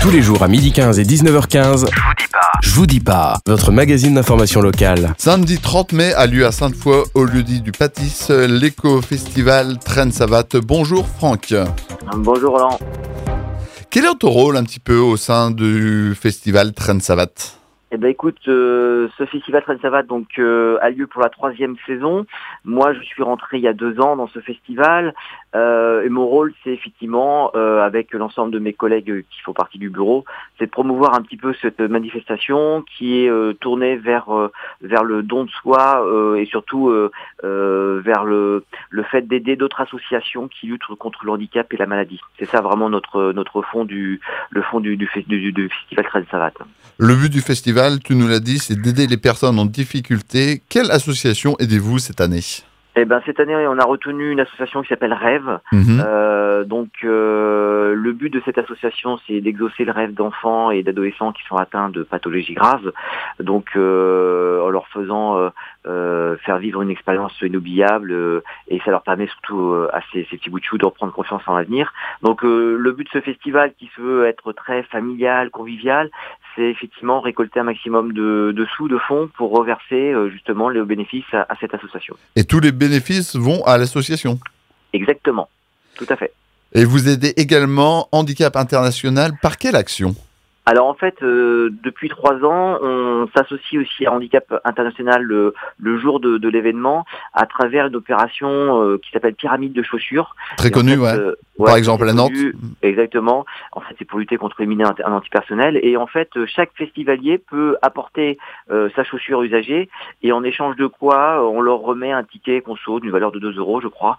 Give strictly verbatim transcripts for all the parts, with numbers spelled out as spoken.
Tous les jours à midi quinze et dix-neuf heures quinze. Je vous dis pas. Je vous dis pas. Votre magazine d'information locale. Samedi trente mai a lieu à Sainte-Foy, au lieu-dit du Pâtis, l'éco-festival Traîne Savate. Bonjour Franck. Bonjour Roland. Quel est ton rôle un petit peu au sein du festival Traîne Savate ? Eh ben écoute, euh, ce festival Traîne Savate donc euh, a lieu pour la troisième saison. Moi, je suis rentré il y a deux ans dans ce festival euh, et mon rôle, c'est effectivement euh, avec l'ensemble de mes collègues qui font partie du bureau, c'est de promouvoir un petit peu cette manifestation qui est euh, tournée vers euh, vers le don de soi euh, et surtout euh, euh, vers le le fait d'aider d'autres associations qui luttent contre le handicap et la maladie. C'est ça vraiment notre notre fond du le fond du du, du, du festival Traîne Savate. Le but du festival, tu nous l'as dit, c'est d'aider les personnes en difficulté. Quelle association aidez-vous cette année ? Eh ben cette année, on a retenu une association qui s'appelle Rêve. Mmh. Euh, donc euh, le but de cette association, c'est d'exaucer le rêve d'enfants et d'adolescents qui sont atteints de pathologies graves. Donc euh, en leur faisant euh, euh, faire vivre une expérience inoubliable euh, et ça leur permet surtout euh, à ces, ces petits bouts de chou de reprendre confiance en l'avenir. Donc euh, le but de ce festival, qui se veut être très familial, convivial, c'est effectivement récolter un maximum de, de sous, de fonds pour reverser euh, justement les bénéfices à, à cette association. Et tous les bénéfices vont à l'association ? Exactement, tout à fait. Et vous aidez également Handicap International par quelle action ? Alors en fait, euh, depuis trois ans, on s'associe aussi à Handicap International le, le jour de, de l'événement à travers une opération euh, qui s'appelle Pyramide de chaussures. Très connue, ouais. Euh, ouais. Par exemple à Nantes. Exactement. En fait, c'est pour lutter contre les minés antipersonnels. Et en fait, chaque festivalier peut apporter euh, sa chaussure usagée et en échange de quoi, on leur remet un ticket conso d'une valeur de deux euros, je crois,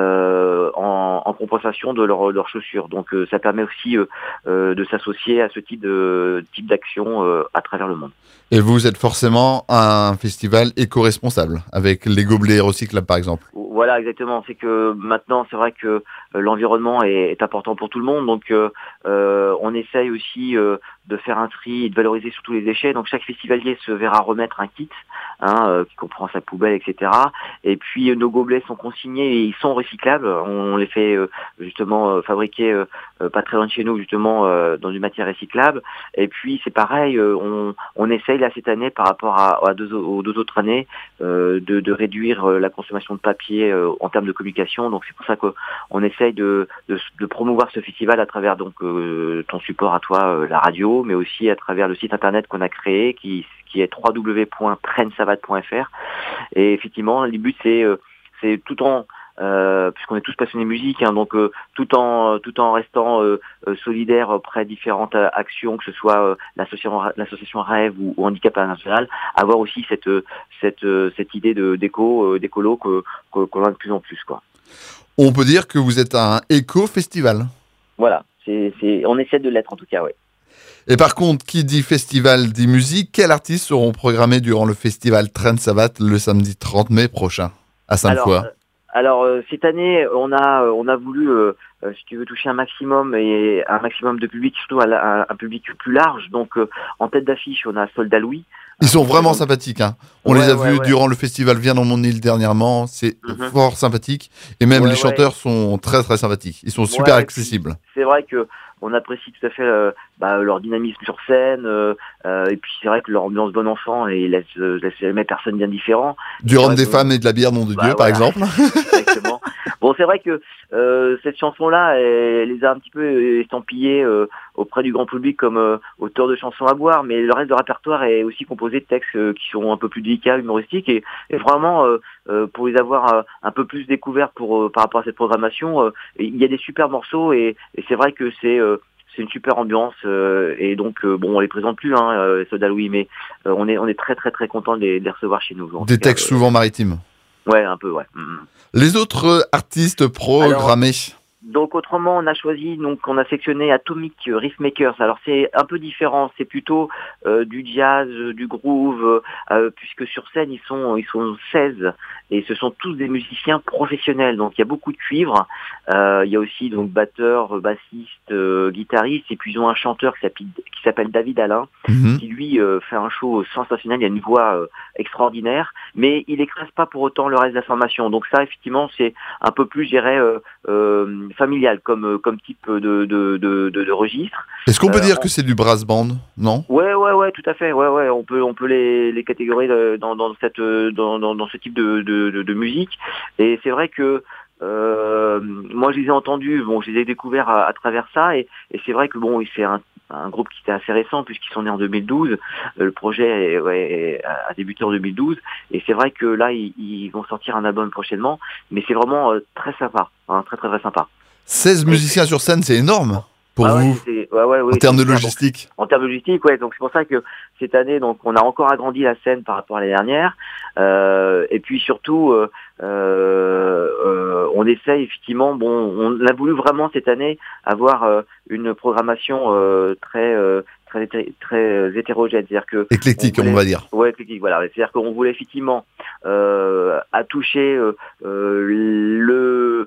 euh, en, en compensation de leurs leur chaussures. Donc euh, ça permet aussi euh, euh, de s'associer à ce type de type d'action euh, à travers le monde. Et vous êtes forcément un festival éco-responsable, avec les gobelets recyclables par exemple. Voilà, exactement. C'est que maintenant, c'est vrai que euh, l'environnement est, est important pour tout le monde, donc euh, euh, on essaye aussi euh, de faire un tri et de valoriser surtout les déchets. Donc chaque festivalier se verra remettre un kit hein, euh, qui comprend sa poubelle, et cetera. Et puis euh, nos gobelets sont consignés et ils sont recyclables. On les fait euh, justement euh, fabriquer euh, pas très loin de chez nous, justement euh, dans une matière recyclable. Et puis c'est pareil, euh, on, on essaye là cette année par rapport à, à deux, aux deux autres années euh, de, de réduire euh, la consommation de papier euh, en termes de communication. Donc c'est pour ça qu'on essaye de, de, de promouvoir ce festival à travers donc euh, ton support à toi, euh, la radio, mais aussi à travers le site internet qu'on a créé qui, qui est w w w point traîne savate point f r. Et effectivement, le but c'est, euh, c'est tout en Euh, puisqu'on est tous passionnés de musique, hein, donc euh, tout en tout en restant euh, euh, solidaire auprès de différentes euh, actions, que ce soit euh, l'association l'association Rêve ou, ou Handicap International, avoir aussi cette cette cette idée de d'éco euh, d'écolo que, que qu'on a de plus en plus quoi. On peut dire que vous êtes un éco-festival. Voilà, c'est c'est on essaie de l'être en tout cas, ouais. Et par contre, qui dit festival dit musique, quels artistes seront programmés durant le festival Traîne Savate le samedi trente mai prochain à Sainte-Foy ? Alors, euh, Alors euh, cette année, on a on a voulu, euh, euh, si tu veux, toucher un maximum et un maximum de public, surtout à, la, à un public plus large. Donc euh, en tête d'affiche, on a Soldat Louis. Ils sont vraiment sympathiques. Hein. On ouais, les a ouais, vus ouais. durant le festival Viens dans mon île dernièrement. C'est mm-hmm. fort sympathique. Et même ouais, les chanteurs ouais. sont très très sympathiques. Ils sont super ouais, accessibles. C'est vrai que on apprécie tout à fait euh, bah, leur dynamisme sur scène. Euh, euh, et puis c'est vrai que leur ambiance bon enfant et laisse, euh, laisse jamais personne bien différent. Du rhum des que, femmes et de la bière nom de bah, Dieu, voilà. par exemple. Exactement. Bon, c'est vrai que euh, cette chanson-là, elle, elle les a un petit peu estampillés euh, auprès du grand public comme euh, auteur de chansons à boire, mais le reste du répertoire est aussi composé de textes euh, qui sont un peu plus délicats, humoristiques, et, et vraiment euh, euh, pour les avoir euh, un peu plus découverts pour euh, par rapport à cette programmation, euh, il y a des super morceaux et, et c'est vrai que c'est euh, c'est une super ambiance euh, et donc euh, bon on les présente plus hein euh, Soldat Louis, mais euh, on est on est très très très content de les, de les recevoir chez nous. Des textes cas, euh, souvent maritimes. Ouais, un peu, ouais. Mmh. Les autres artistes programmés. Alors, donc autrement, on a choisi, donc on a sélectionné Atomic Riffmakers. Alors c'est un peu différent, c'est plutôt euh, du jazz, du groove, euh, puisque sur scène ils sont ils sont seize et ce sont tous des musiciens professionnels. Donc il y a beaucoup de cuivre, euh, il y a aussi donc batteur, bassiste, euh, guitariste, et puis ils ont un chanteur qui s'appelle, qui qui s'appelle David Alain, Mhm. qui lui euh, fait un show sensationnel, il a une voix euh, extraordinaire, mais il écrase pas pour autant le reste de la formation. Donc ça, effectivement, c'est un peu plus, je dirais, euh, euh, familial comme euh, comme type de de de, de, de registre. Est-ce qu'on peut Euh, dire on- que c'est du brass band? Non? Ouais, ouais, ouais, tout à fait. Ouais, ouais, on peut, on peut les, les catégoriser euh, dans, dans cette, euh, dans, dans, dans ce type de, de, de, de musique. Et c'est vrai que euh, moi, je les ai entendus. Bon, je les ai découverts à, à travers ça. Et, et c'est vrai que bon, c'est un, un groupe qui était assez récent puisqu'ils sont nés en deux mille douze. Euh, le projet est, ouais, est- a débuté en deux mille douze. Et c'est vrai que là, ils, ils vont sortir un album prochainement. Mais c'est vraiment euh, très sympa, hein, très, très, très sympa. seize musiciens sur scène, c'est énorme pour Ah ouais, vous, c'est- ouais, ouais, ouais, en termes de c'est clair. Donc, logistique. en termes de logistique, ouais. Donc c'est pour ça que cette année, donc on a encore agrandi la scène par rapport à l'année dernière. Euh, et puis surtout, euh, euh, euh, on essaye effectivement. Bon, on a voulu vraiment cette année avoir euh, une programmation euh, très euh, très hété- très hétérogène. C'est-à-dire que Éclectique, on on, voulait- va dire. Ouais, éclectique, voilà. C'est-à-dire qu'on voulait effectivement euh, à toucher euh, euh, le,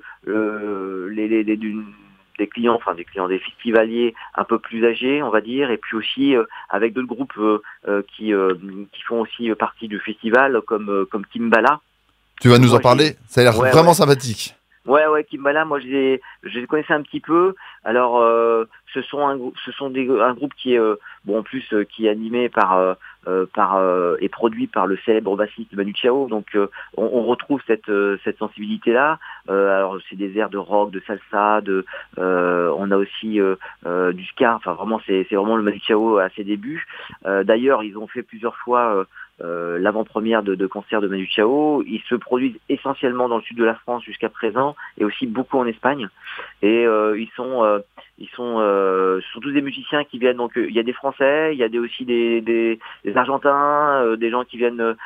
le les, les, les- d'une- des clients, enfin des clients, des festivaliers un peu plus âgés, on va dire, et puis aussi euh, avec d'autres groupes euh, euh, qui euh, qui font aussi euh, partie du festival, comme euh, comme Kimbala. Tu vas nous Moi, en parler? Ça a l'air Ouais, vraiment ouais. sympathique. Ouais, ouais, Kimbala, moi je les, je les connaissais un petit peu. Alors, euh, ce sont un, grou- ce sont des, un groupe qui est, euh, bon, en plus, euh, qui est animé par, euh, euh, par euh, et produit par le célèbre bassiste Manu Chao. Donc, euh, on, on retrouve cette, euh, cette sensibilité-là. Euh, alors, c'est des airs de rock, de salsa, de, euh, on a aussi euh, euh, du ska. Enfin, vraiment, c'est, c'est vraiment le Manu Chao à ses débuts. Euh, d'ailleurs, ils ont fait plusieurs fois. Euh, Euh, l'avant-première de, de concert de Manu Chao. Ils se produisent essentiellement dans le sud de la France jusqu'à présent et aussi beaucoup en Espagne. Et euh, ils sont, euh, ils sont, euh, ce sont tous des musiciens qui viennent. Donc euh, il y a des Français, il y a des, aussi des, des, des Argentins, euh, des gens qui viennent euh,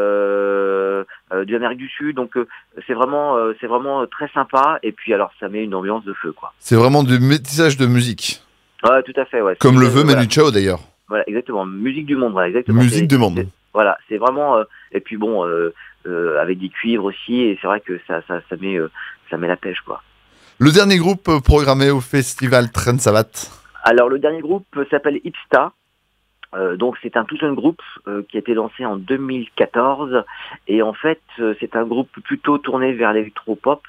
euh, de l'Amérique du Sud. Donc euh, c'est vraiment, euh, c'est vraiment très sympa. Et puis alors ça met une ambiance de feu, quoi. C'est vraiment du métissage de musique. Ouais, tout à fait. Ouais. Comme C'est, le veut euh, Manu voilà. Chao d'ailleurs. Voilà, exactement. Musique du monde, voilà, exactement. Musique C'est- du monde. c'est- Voilà, c'est vraiment. euh, et puis bon, euh, euh, avec des cuivres aussi, et c'est vrai que ça, ça, ça met, euh, ça met la pêche, quoi. Le dernier groupe euh, programmé au festival Trend Savat. Alors le dernier groupe euh, s'appelle Ipsta. Euh, donc c'est un tout jeune groupe euh, qui a été lancé en deux mille quatorze, et en fait euh, c'est un groupe plutôt tourné vers l'électropop.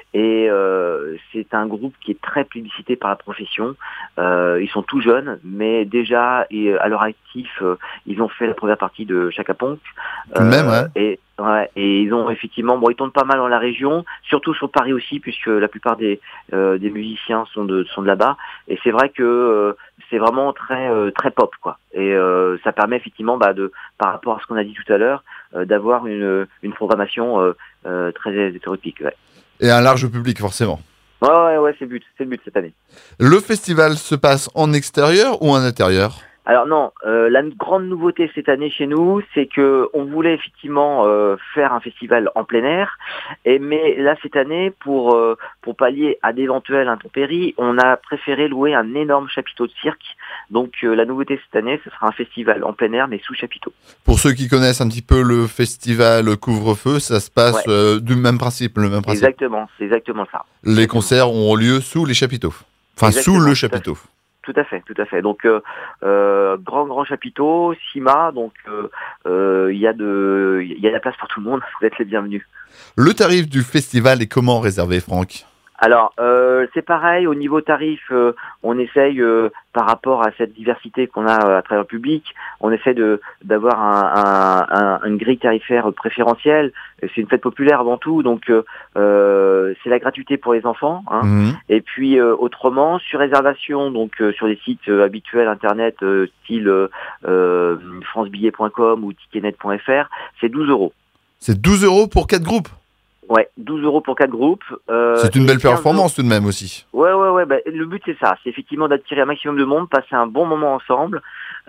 Et euh, c'est un groupe qui est très plébiscité par la profession. Euh, ils sont tout jeunes, mais déjà et à leur actif, euh, ils ont fait la première partie de Chaka Ponk. Tout de même, ouais. Et, ouais, et ils ont effectivement, bon, ils tournent pas mal dans la région, surtout sur Paris aussi, puisque la plupart des euh, des musiciens sont de sont de là-bas. Et c'est vrai que euh, c'est vraiment très euh, très pop, quoi. Et euh, ça permet effectivement, bah, de par rapport à ce qu'on a dit tout à l'heure, euh, d'avoir une une programmation euh, euh, très hétéroclite. Ouais. Et un large public, forcément. Ouais, ouais, ouais, c'est le but, c'est le but cette année. Le festival se passe en extérieur ou en intérieur? Alors non, euh, la grande nouveauté cette année chez nous, c'est que on voulait effectivement euh, faire un festival en plein air, et mais là cette année, pour euh, pour pallier à d'éventuelles intempéries, on a préféré louer un énorme chapiteau de cirque. Donc euh, la nouveauté cette année, ce sera un festival en plein air mais sous chapiteau. Pour ceux qui connaissent un petit peu le festival Couvre-feu, ça se passe Ouais. euh, du même principe, le même principe. Exactement, c'est exactement ça. Les concerts ont lieu sous les chapiteaux. Enfin, Exactement, sous tout le à chapiteau. Tout à fait, tout à fait. Donc euh, euh, grand grand chapiteau, Cima, donc euh, euh, il y a de il y a de la place pour tout le monde, vous êtes les bienvenus. Le tarif du festival est comment réservé, Franck? Alors euh, c'est pareil au niveau tarif, euh, on essaye euh, par rapport à cette diversité qu'on a euh, à travers le public, on essaie de d'avoir un, un, un, une grille tarifaire préférentielle. C'est une fête populaire avant tout, donc euh, euh, c'est la gratuité pour les enfants. Hein. Mhm. Et puis euh, autrement, sur réservation, donc euh, sur des sites euh, habituels internet, euh, style euh, euh, francebillet point com ou ticketnet point fr, c'est douze euros. C'est douze euros pour quatre groupes. Ouais, douze euros pour quatre groupes. Euh, C'est une et belle quinze euros. performance tout de même aussi. Ouais, ouais, ouais. Bah, le but c'est ça, c'est effectivement d'attirer un maximum de monde, passer un bon moment ensemble,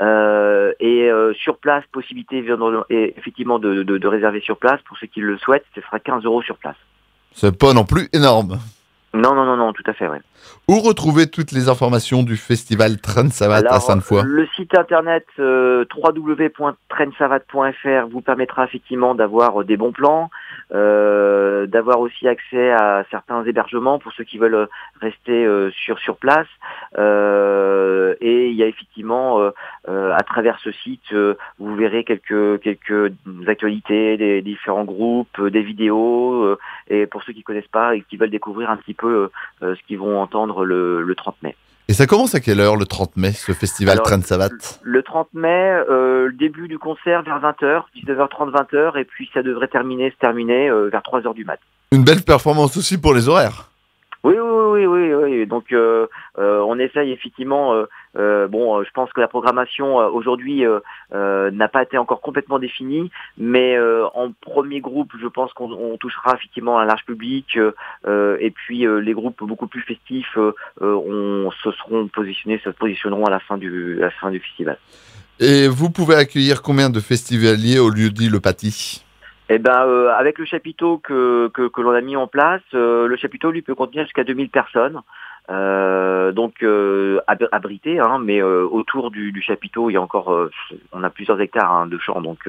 euh, et euh, sur place, possibilité et effectivement de, de, de réserver sur place pour ceux qui le souhaitent. Ce sera quinze euros sur place. C'est pas non plus énorme. Non, non, non, non, tout à fait, ouais. Où retrouver toutes les informations du festival Trend Savat à Alors, Sainte-Foy? le site internet euh, w w w point trendsavat point fr vous permettra effectivement d'avoir euh, des bons plans, euh, d'avoir aussi accès à certains hébergements pour ceux qui veulent rester euh, sur sur place. Euh, et il y a effectivement euh, euh, à travers ce site, euh, vous verrez quelques quelques actualités, des différents groupes, des vidéos. Euh, et pour ceux qui connaissent pas et qui veulent découvrir un petit peu euh, ce qu'ils vont entendre le, le trente mai. Et ça commence à quelle heure le trente mai, ce festival Alors, Trans Savat? Le trente mai, euh, le début du concert vers vingt heures, dix-neuf heures trente, vingt heures, et puis ça devrait terminer, se terminer euh, vers trois heures du mat. Une belle performance aussi pour les horaires. Oui, oui, oui, oui, oui. Donc euh, euh, on essaye effectivement. Euh, euh, bon, je pense que la programmation euh, aujourd'hui euh, euh, n'a pas été encore complètement définie, mais euh, en premier groupe, je pense qu'on on touchera effectivement un large public, euh, et puis euh, les groupes beaucoup plus festifs, euh, on se seront positionnés, se positionneront à la fin du, à la fin du festival. Et vous pouvez accueillir combien de festivaliers au lieu-dit Le Paty? Eh ben, euh, avec le chapiteau que que, que l'on a mis en place, euh, le chapiteau lui peut contenir jusqu'à deux mille personnes, euh, donc euh, ab- abrité, hein, mais euh, autour du, du chapiteau, il y a encore, euh, on a plusieurs hectares hein, de champs, donc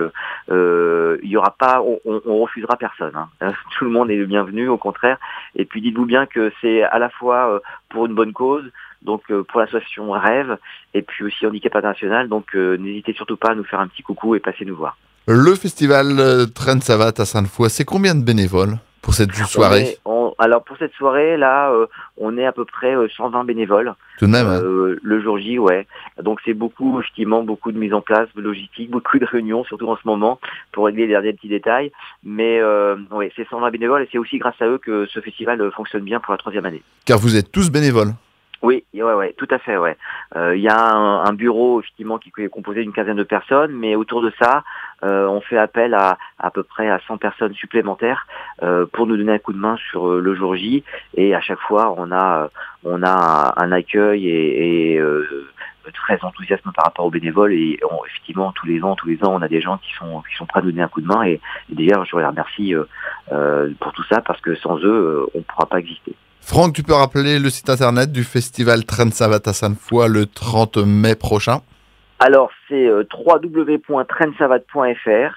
euh, il y aura pas, on, on, on refusera personne. Hein. Tout le monde est le bienvenu, au contraire. Et puis dites-vous bien que c'est à la fois euh, pour une bonne cause. Donc euh, pour l'association Rêve et puis aussi Handicap International, donc euh, n'hésitez surtout pas à nous faire un petit coucou et passez nous voir. Le festival euh, Trans Savat à Sainte-Foy, c'est combien de bénévoles pour cette soirée? on est, on, Alors pour cette soirée là, euh, on est à peu près euh, cent vingt bénévoles. Tout de même. Euh, hein. Le jour J, ouais. Donc c'est beaucoup, effectivement, beaucoup de mise en place, de logistique, beaucoup de réunions, surtout en ce moment, pour régler les derniers petits détails. Mais euh, ouais, c'est cent vingt bénévoles et c'est aussi grâce à eux que ce festival euh, fonctionne bien pour la troisième année. Car vous êtes tous bénévoles. Oui, ouais, ouais, tout à fait, ouais. Il euh, y a un, un bureau effectivement qui est composé d'une quinzaine de personnes, mais autour de ça, euh, on fait appel à à peu près à cent personnes supplémentaires euh, pour nous donner un coup de main sur euh, le jour J. Et à chaque fois, on a on a un accueil et, et euh, très enthousiasme par rapport aux bénévoles. Et on, effectivement, tous les ans, tous les ans, on a des gens qui sont qui sont prêts à nous donner un coup de main. Et, et d'ailleurs, je les remercie euh, euh, pour tout ça parce que sans eux, euh, on ne pourra pas exister. Franck, tu peux rappeler le site internet du festival Trans Savat à Sainte-Foy le trente mai prochain? Alors, c'est euh, w w w point trans savat point f r.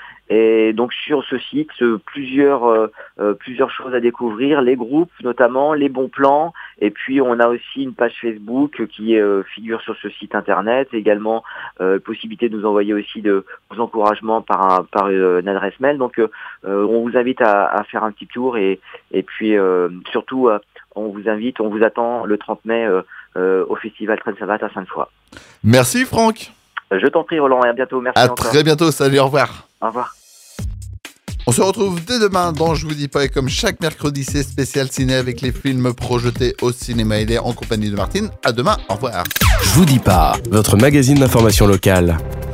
Et donc sur ce site, euh, plusieurs euh, euh, plusieurs choses à découvrir, les groupes notamment, les bons plans, et puis on a aussi une page Facebook qui euh, figure sur ce site internet, également euh, possibilité de nous envoyer aussi de vos encouragements par un, par une adresse mail. Donc euh, on vous invite à, à faire un petit tour et et puis euh, surtout euh, on vous invite, on vous attend le trente mai euh, euh, au festival Trans Savat à Sainte-Foy. Merci Franck. Je t'en prie Roland et à bientôt. Merci à encore. Très bientôt. Salut, au revoir. Au revoir. On se retrouve dès demain dans Je vous dis pas, et comme chaque mercredi, c'est spécial ciné avec les films projetés au cinéma. Il est en compagnie de Martine. À demain, au revoir. Je vous dis pas, votre magazine d'information locale.